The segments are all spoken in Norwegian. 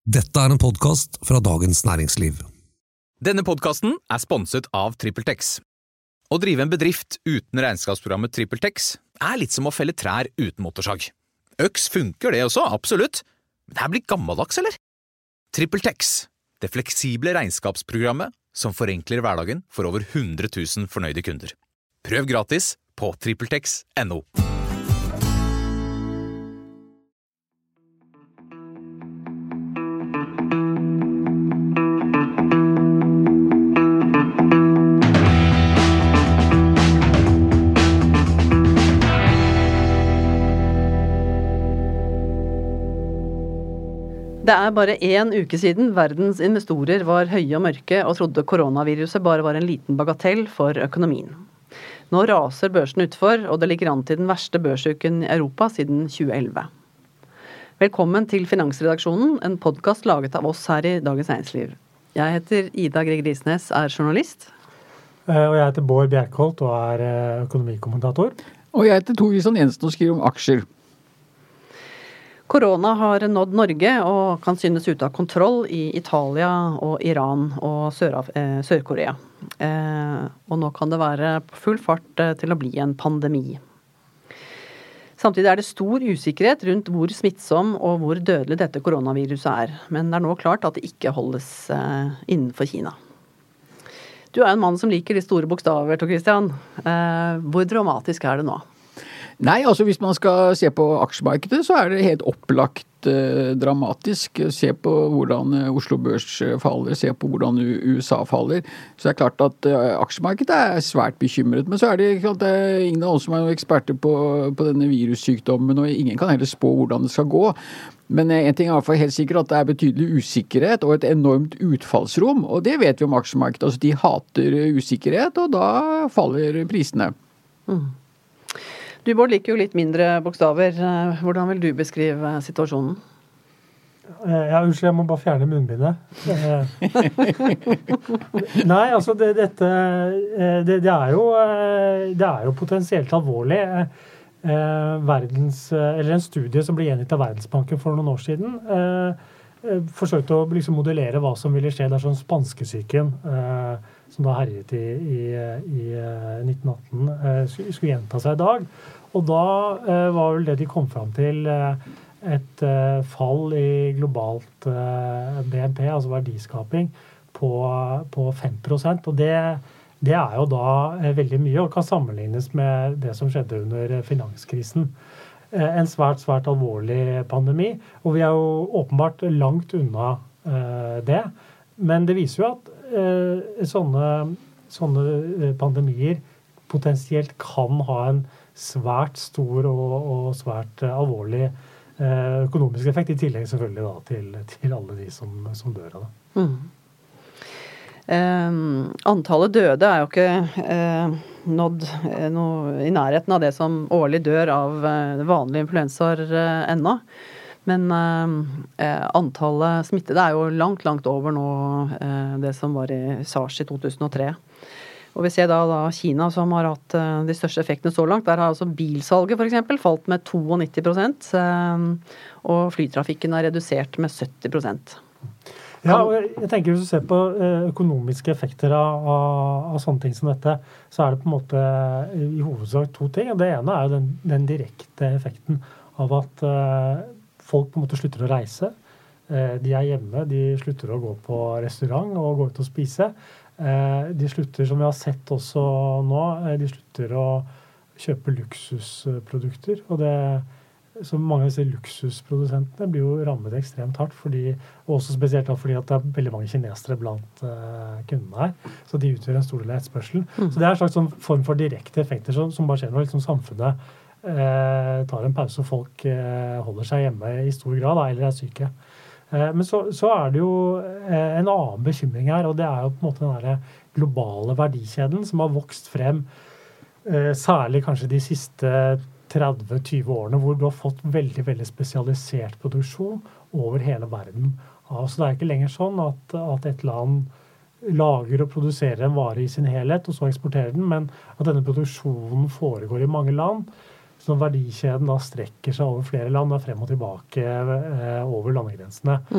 Dette en podcast fra Dagens Næringsliv. Denne podcasten sponset av TrippelTex. Å drive en bedrift uten regnskapsprogrammet TrippelTex litt som å felle trær uten motorsag. Øks funker det også, absolutt. Men det blir gammeldags, eller? TrippelTex, det fleksible regnskapsprogrammet som forenkler hverdagen for over 100 000 fornøyde kunder. Prøv gratis på TrippelTex.no. Det bare 1 uke siden verdens investorer var høye og mørke og trodde koronaviruset bare var en liten bagatell for økonomien. Nå raser børsen utfor, og det ligger an til den verste børsuken i Europa siden 2011. Velkommen til Finansredaksjonen, en podcast laget av oss her i Dagens Næringsliv. Jeg heter Ida Greg Risnes, journalist. Og jeg heter Bård Bjerkholt og økonomikommentator. Og jeg heter Tor Isan Jensen og skriver om aksjer. Korona har nådd Norge og kan synes ute av kontroll i Italia og Iran og Sør-Korea. Og nå kan det være på full fart til å bli en pandemi. Samtidig det stor usikkerhet rundt hvor smittsom og hvor dødelig dette koronaviruset men det nå klart at det ikke holdes innenfor Kina. Du en mann som liker de store bokstaver, Tor Christian. Hvor dramatisk det nå? Nei, altså hvis man skal se på aksjemarkedet, så det helt opplagt dramatisk. Se på hvordan Oslo Børs faller, se på hvordan USA faller. Så det klart at aksjemarkedet svært bekymret. Men så det ingen av oss som eksperter på denne virussykdommen, og ingen kan heller spå hvordan det skal gå. Men en ting i hvert fall helt sikkert at det betydelig usikkerhet og et enormt utfallsrom, og det vet vi om aksjemarkedet. Altså de hater usikkerhet, og da faller prisene. Du, Bård, liker jo litt mindre bokstaver. Hvordan vil du beskrive situasjonen? Unnskyld, jeg må bare fjerne munnbindet. Nei, altså det jo potensielt alvorlig. En studie som ble gjengitt av Verdensbanken for noen år siden, forsøkte å modellere hva som ville skje dersom spanskesyken, som da herjet i 1918, skulle gjenta seg i dag. Og da var vel det de kom fram til et fall i globalt BNP, altså verdiskaping, på 5%. Og det jo da veldig mye, og kan sammenlignes med det som skjedde under finanskrisen. En svært, svært alvorlig pandemi, og vi jo åpenbart langt unna det. Men det viser jo at sånne pandemier potensielt kan ha en svært stor og svært alvorlig økonomisk effekt, i tillegg selvfølgelig da, til alle de som dør av det. Antallet døde jo ikke nådd i nærheten av det som årlig dør av vanlige influensaer ennå. Men antallet smittede jo langt over nå det som var i SARS i 2003. Og vi ser da Kina som har hatt de største effektene så langt. Der har altså bilsalget for eksempel falt med 92%, og flytrafikken redusert med 70%. Ja, og jeg tenker hvis du ser på økonomiske effekter av sånne ting som dette, så det på en måte i hovedsak 2 ting. Det ene jo den direkte effekten av at folk på en måte slutter å reise. De hjemme, de slutter å gå på restaurant og gå ut og spise. De slutter, som vi har sett også nå, de slutter å kjøpe luksusprodukter, og så mange av disse luksusprodusentene blir jo rammet ekstremt hardt, og også spesielt fordi at det veldig mange kinesere blant kundene her, så de utgjør en stor del av etterspørselen. Så det en slags sånn form for direkte effekter som bare skjer når liksom samfunnet tar en pause, og folk holder seg hjemme i stor grad, eller syke. Men så det jo en annen bekymring her, og det jo på en måte den der globale verdikjeden som har vokst frem, særlig kanskje de siste 30-20 årene, hvor du har fått veldig, veldig spesialisert produksjon over hele verden. Så det ikke lenger sånn at et land lager og produserer en vare i sin helhet, og så eksporterer den, men at denne produksjonen foregår i mange land, så verdikjeden da strekker seg over flere land, da frem og tilbake over landegrensene.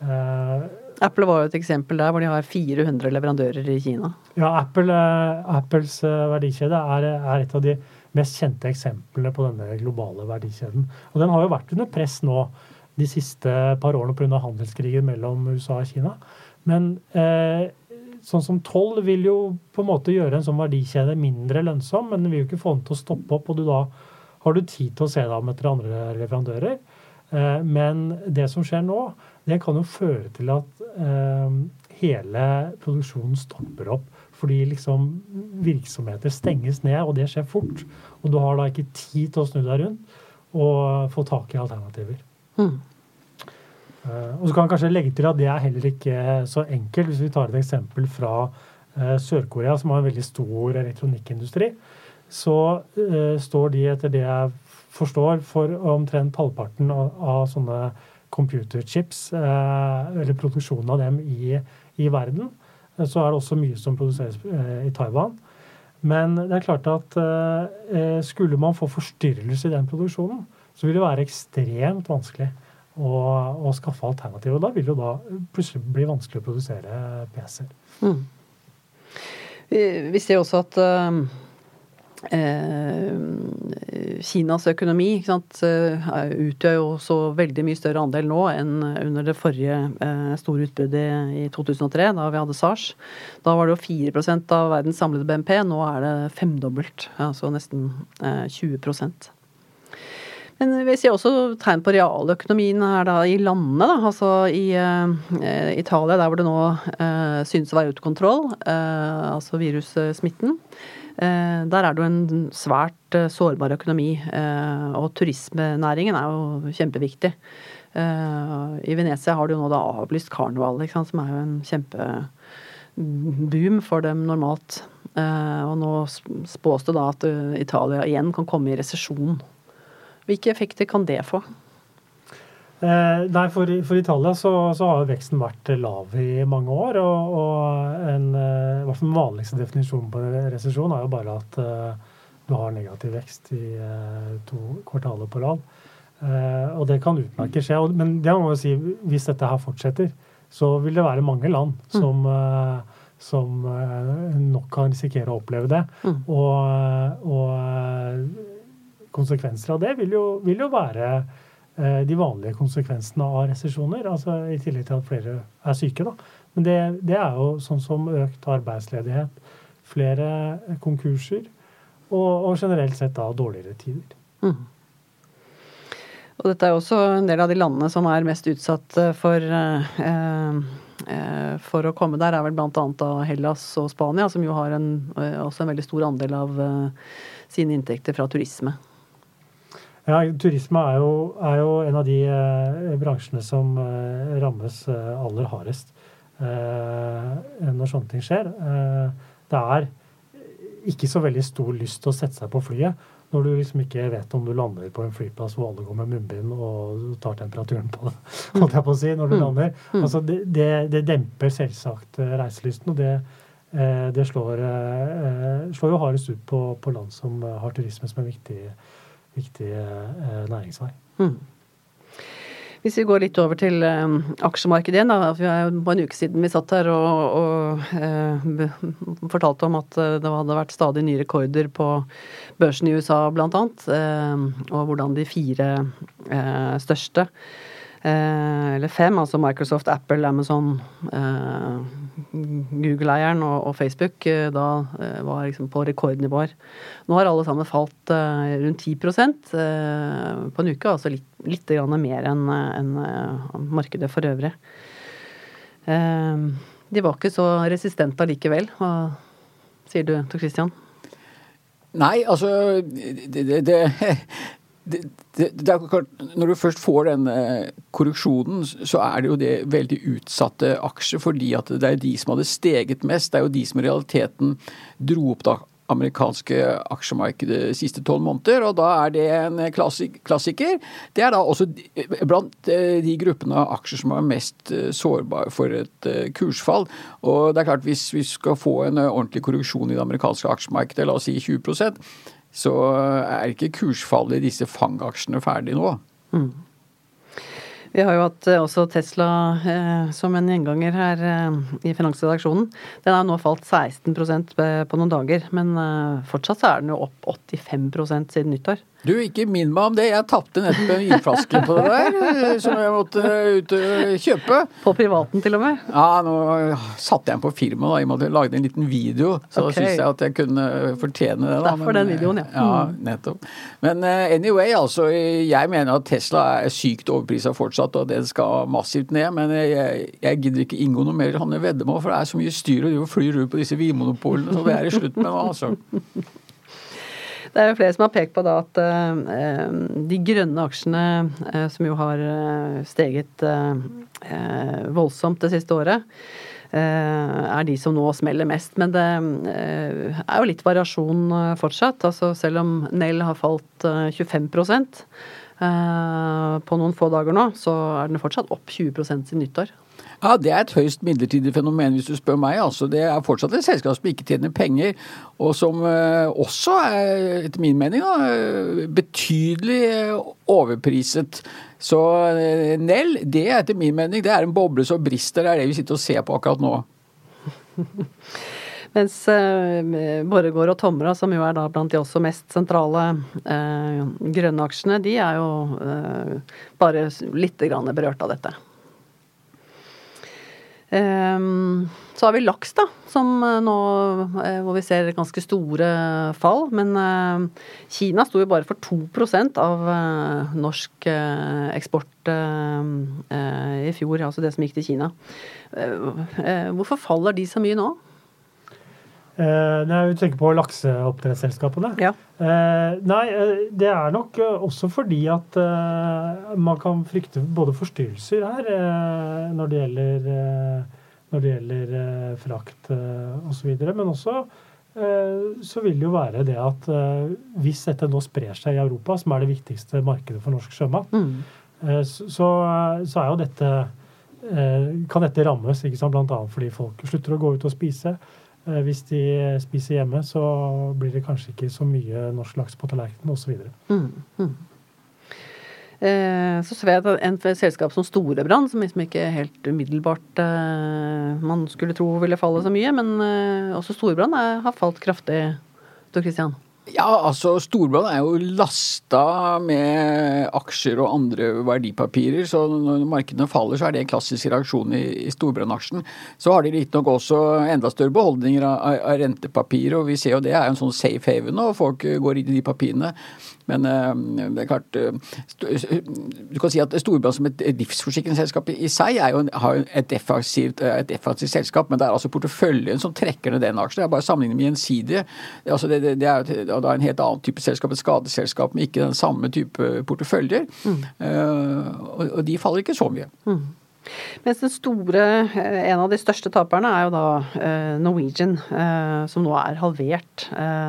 Apple var jo et eksempel der, hvor de har 400 leverandører i Kina. Ja, Apples verdikjede er et av de mest kjente eksemplene på denne globale verdikjeden. Og den har jo vært under press nå de siste par årene på grunn av handelskrigen mellom USA og Kina. Men sånn som toll vil jo på en måte gjøre en sånn verdikjede mindre lønnsom, men den vil jo ikke få den til å stoppe opp, og da har du tid til å se deg om etter andre leverandører. Men det som skjer nå, det kan jo føre til at hele produksjonen stopper opp, fordi liksom virksomheter stenges ned, og det skjer fort. Og du har da ikke tid til å snu deg rundt og få tak i alternativer. Og så kan jeg kanskje legge til at det er heller ikke så enkelt. Hvis vi tar et eksempel fra Sør-Korea, som har en veldig stor elektronikkindustri, så står de, etter det jeg forstår, for omtrent halvparten av sånne computerchips, eller produksjonen av dem i verden. Så er det også mye som produseres i Taiwan. Men det er klart at skulle man få forstyrrelse i den produksjonen, så vil det være ekstremt vanskelig å skaffe alternativer. Og da vil det jo plutselig bli vanskelig å produsere PC-er. Vi ser også at Kinas økonomi, ikke sant, utgjør jo så veldig mye større andel nå enn under det forrige store utbruddet i 2003, da vi hadde SARS. Da var det jo 4% av verdens samlede BNP, nå er det femdobbelt, altså nesten 20%. Men vi ser også tegn på realøkonomien her da i landene, da. Altså i Italia, der hvor det nå synes å være ute av kontroll, altså virussmitten. Der er det jo en svært sårbar økonomi, og turismenæringen er jo kjempeviktig. I Venezia har de jo nå da avlyst karneval, ikke sant, som er jo en kjempeboom for dem normalt. Og nå spås det da at Italia igjen kan komme i resesjon. Hvilke effekter kan det få? Nei, for Italia så har veksten vært lav i mange år, og i hvert fall den vanligste definisjonen på resesjon er jo bare at du har negativ vekst i 2 kvartaler på rad. Og det kan utmerket skje, men det må jeg si, hvis dette her fortsetter, så vil det være mange land som nok kan risikere å oppleve det. Og konsekvenser av det vil jo være de vanlige konsekvensene av resesjoner, altså i tillegg til at flere er syke da. Men det er jo sånn som økt arbeidsledighet, flere konkurser og generelt sett da dårligere tider. Og dette er også en del av de landene som er mest utsatt for å komme der, er vel blant annet da Hellas og Spania, som jo har også en veldig stor andel av sine inntekter fra turisme. Ja, turisme er jo en av de bransjene som rammes aller hardest når sånne ting skjer. Det er ikke så veldig stor lyst til å sette seg på flyet når du liksom ikke vet om du lander på en flyplass hvor alle går med munnbind og tar temperaturen på det, holdt jeg på å si, når du lander. Altså det demper selvsagt reiselysten, og det slår jo hardest ut på land som har turisme som en viktig næringsvei. Hvis vi går litt over til aksjemarkedet igjen, da. Vi er på en uke siden vi satt her og fortalte om at det hadde vært stadig nye rekorder på børsen i USA blant annet, og hvordan de 4 største, eller 5, altså Microsoft, Apple, Amazon, Google-eieren og Facebook, da var liksom på rekordnivåer. Nå har alle sammen falt rundt 10% på en uke, altså litt grann mer enn markedet for øvrig. De var ikke så resistente likevel. Hva sier du, Tor Christian? Nei, altså det er klart, når du først får den korreksjonen, så er det jo det veldig utsatte aksjer, fordi at det er de som hadde steget mest, det er jo de som i realiteten dro opp det amerikanske aksjemarkedet de siste 12 måneder, og da er det en klassiker. Det er da også blant de gruppene av aksjer som er mest sårbare for et kursfall, og det er klart hvis vi skal få en ordentlig korreksjon i det amerikanske aksjemarkedet, la oss si 20%, så er ikke kursfallet i disse fangaksjene ferdig nå. Vi har jo hatt også Tesla som en gjenganger her i finansredaksjonen. Den har nå falt 16% på noen dager, men fortsatt så er den jo opp 85% siden nyttår. Du, ikke minn meg om det. Jeg tappte nettopp en vinflaske på det der, som jeg måtte ut og kjøpe. På privaten til og med? Ja, nå satte jeg den på firma da, i og med at jeg lagde en liten video, så da synes jeg at jeg kunne fortjene det. Da. Derfor den videoen, ja. Ja, nettopp. Men anyway, altså, jeg mener at Tesla er sykt overpriset fortsatt, og den skal massivt ned, men jeg gidder ikke inngå noe mer han veddemål, for det er så mye styr og flyr ut på disse vinmonopolene, så det er i slutt med nå, altså. Det er jo flere som har pekt på da at de grønne aksjene, som jo har steget voldsomt det siste året, er de som nå smeller mest. Men det er jo litt variasjon fortsatt. Altså selv om Nell har falt 25% på noen få dager nå, så er den fortsatt opp 20% siden nyttår. Ja, det er et høyst midlertidig fenomen hvis du spør meg. Altså, det er fortsatt et selskap som ikke tjener penger, og som også er, etter min mening, betydelig overpriset. Så Nell, det er etter min mening, det er en boble som brister, det er det vi sitter og ser på akkurat nå. Mens Borregaard og Tomra, som jo er da blant de også mest sentrale grønne aksjene, de er jo bare litt grann berørt av dette. Så har vi laks da, som nå, hvor vi ser ganske store fall, men Kina sto jo bare for 2% av norsk eksport i fjor, altså det som gikk til Kina. Hvorfor faller de så mye nå? Når vi tenker på lakseoppdrettsselskapene. Ja. Nei, det er nok også fordi at man kan frykte både forstyrrelser her når det gjelder frakt og så videre, men også så vil det jo være det at hvis dette nå sprer seg i Europa, som er det viktigste markedet for norsk sjømat, så er jo dette kan dette rammes, ikke sant, blant annet fordi folk slutter å gå ut og spise. Hvis de spiser hjemme, så blir det kanskje ikke så mye norsk laks på tallerkenen, og så videre. Så ser jeg at en selskap som Storebrand, som liksom ikke helt umiddelbart man skulle tro ville falle så mye, men også Storebrand har falt kraftig, Tor Christian. Ja, altså Storebrand er jo lasta med aksjer og andre verdipapirer, så når markedene faller så er det en klassisk reaksjon i Storebrand-aksjen. Så har de litt nok også enda større beholdninger av rentepapir, og vi ser jo det er en sånn safe haven, og folk går inn i de papirene. Men det er klart, du kan si at Storebrand som et livsforsikringsselskap i seg har et defensivt selskap, men det er altså porteføljen som trekker ned den aksjen. Det er bare sammenlignet med gjensidige. Altså det er en helt annen type selskap, et skadeselskap, men ikke den samme type porteføljer. Og de faller ikke så mye. Mens en av de største taperne er jo da Norwegian, som nå er halvert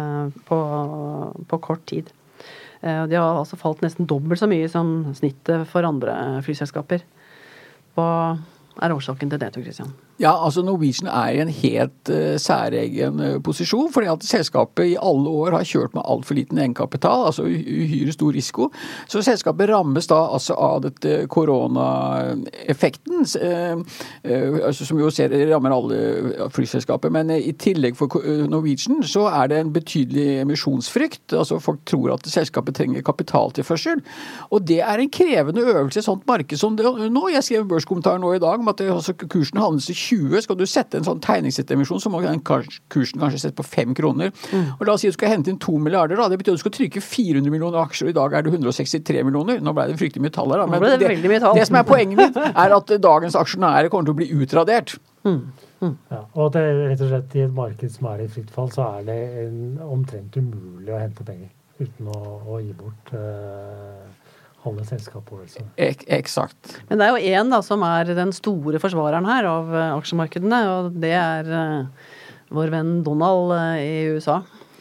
på kort tid. De har altså falt nesten dobbelt så mye som snittet for andre flyselskaper. Hva er årsaken til det, Tor Christian? Ja, altså Norwegian er i en helt særegen posisjon, fordi at selskapet i alle år har kjørt med alt for liten egenkapital, altså uhyre stor risiko. Så selskapet rammes da altså av dette koronaeffekten, som jo rammer alle flyselskaper. Men i tillegg for Norwegian så er det en betydelig emisjonsfrykt. Altså folk tror at selskapet trenger kapitaltilførsel. Og det er en krevende øvelse i et sånt marked som det nå. Jeg skrev en børskommentar nå i dag om at kursen handles til 20, skal du sette en sånn tegningssettemisjon, så må den kursen kanskje sette på 5 kroner. Og la oss si at du skal hente inn 2 milliarder, da. Det betyr at du skal trykke 400 millioner aksjer, og i dag er det 163 millioner. Nå ble det fryktelig mye tall her, da. Men det som er poenget mitt, er at dagens aksjonærer kommer til å bli utradert. Ja, og det er rett og slett i et marked som er i fritt fall, så er det omtrent umulig å hente penger uten å gi bort alle selskaper. Eksakt. Men det er jo en da som er den store forsvareren her av aksjemarkedene, og det er vår venn Donald i USA.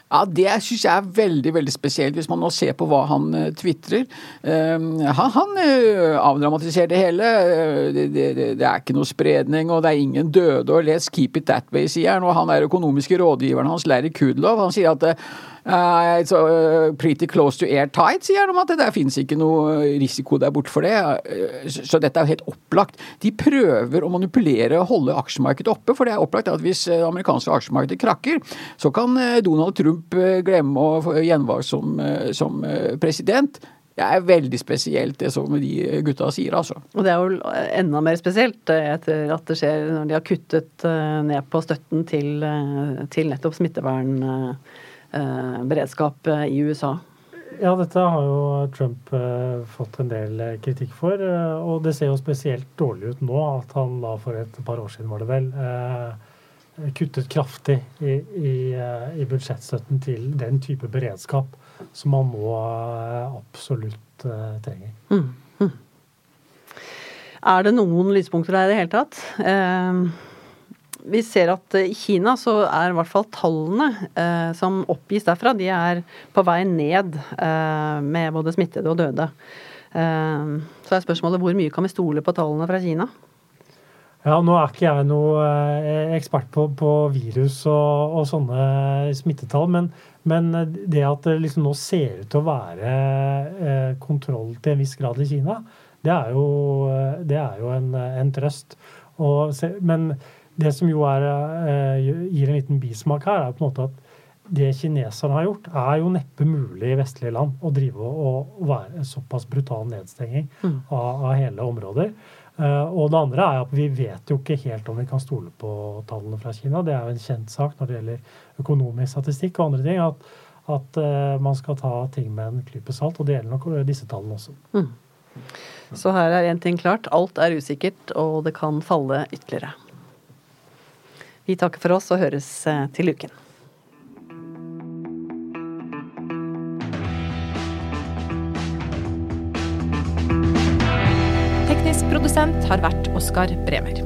Ja, det synes jeg veldig, veldig spesielt, hvis man nå ser på hva han twittrer. Han avdramatiserer det hele. Det ikke noe spredning, og det ingen døde, og let's keep it that way, sier han. Og han økonomiske rådgiveren hans, Larry Kudlow, han sier at it's pretty close to airtight, sier han, om at det der finnes ikke noe risiko der borte for det. Så dette jo helt opplagt. De prøver å manipulere og holde aksjemarkedet oppe, for det opplagt at hvis amerikanske aksjemarkedet krakker, så kan Donald Trump glemme å få gjenvalg som president. Det veldig spesielt det som de gutta sier, altså. Og det jo enda mer spesielt etter at det skjer når de har kuttet ned på støtten til nettopp smittevern beredskap i USA. Ja, dette har jo Trump fått en del kritikk for, og det ser jo spesielt dårlig ut nå at han da for et par år siden var det vel, kuttet kraftig i budsjettstøtten til den type beredskap som man nå absolutt trenger. Det noen lyspunkter der i det hele tatt? Vi ser at i Kina så i hvert fall tallene som oppgis derfra, de på vei ned med både smittede og døde. Så spørsmålet hvor mye kan vi stole på tallene fra Kina? Ja, nå ikke jeg noe ekspert på virus og sånne smittetall, men det at det liksom nå ser ut til å være kontroll til en viss grad i Kina, det jo en trøst. Men det som jo gir en liten bismak her, på en måte at det kineserne har gjort, jo neppe mulig i vestlige land å drive og være en såpass brutal nedstenging av hele områder. Og det andre at vi vet jo ikke helt om vi kan stole på tallene fra Kina. Det jo en kjent sak når det gjelder økonomisk statistikk og andre ting, at man skal ta ting med en klype salt, og det gjelder nok disse tallene også. Så her en ting klart, alt usikkert, og det kan falle ytterligere. Vi takker for oss og høres til uken. Teknisk produsent har vært Oskar Bremer.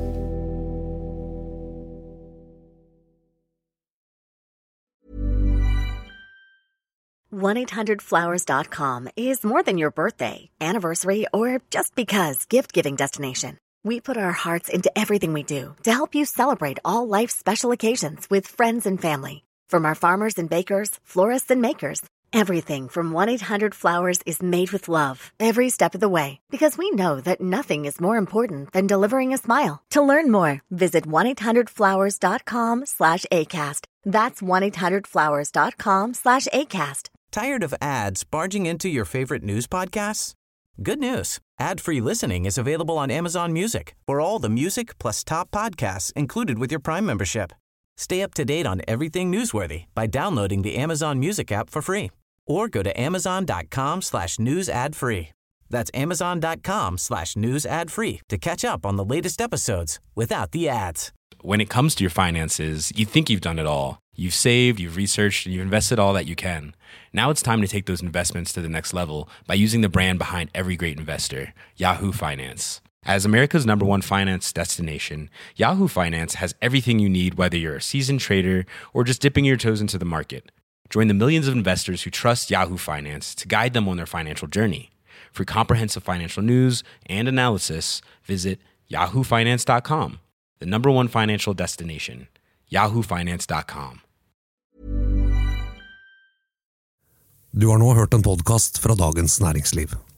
$1-800-Flowers.com is more than your birthday, anniversary, or just because gift-giving destination. We put our hearts into everything we do to help you celebrate all life's special occasions with friends and family. From our farmers and bakers, florists and makers, everything from 1-800-Flowers is made with love every step of the way, because we know that nothing is more important than delivering a smile. To learn more, visit 1-800-Flowers.com/ACAST. That's 1-800-Flowers.com/ACAST. Tired of ads barging into your favorite news podcasts? Good news. Ad-free listening is available on Amazon Music for all the music plus top podcasts included with your Prime membership. Stay up to date on everything newsworthy by downloading the Amazon Music app for free. Or go to amazon.com/news ad free. That's amazon.com/news ad free to catch up on the latest episodes without the ads. When it comes to your finances, you think you've done it all. You've saved, you've researched, and you've invested all that you can. Now it's time to take those investments to the next level by using the brand behind every great investor, Yahoo Finance. As America's #1 finance destination, Yahoo Finance has everything you need, whether you're a seasoned trader or just dipping your toes into the market. Join the millions of investors who trust Yahoo Finance to guide them on their financial journey. For comprehensive financial news and analysis, visit yahoofinance.com, the #1 financial destination, yahoofinance.com. Du har nå hørt en podcast fra Dagens Næringsliv.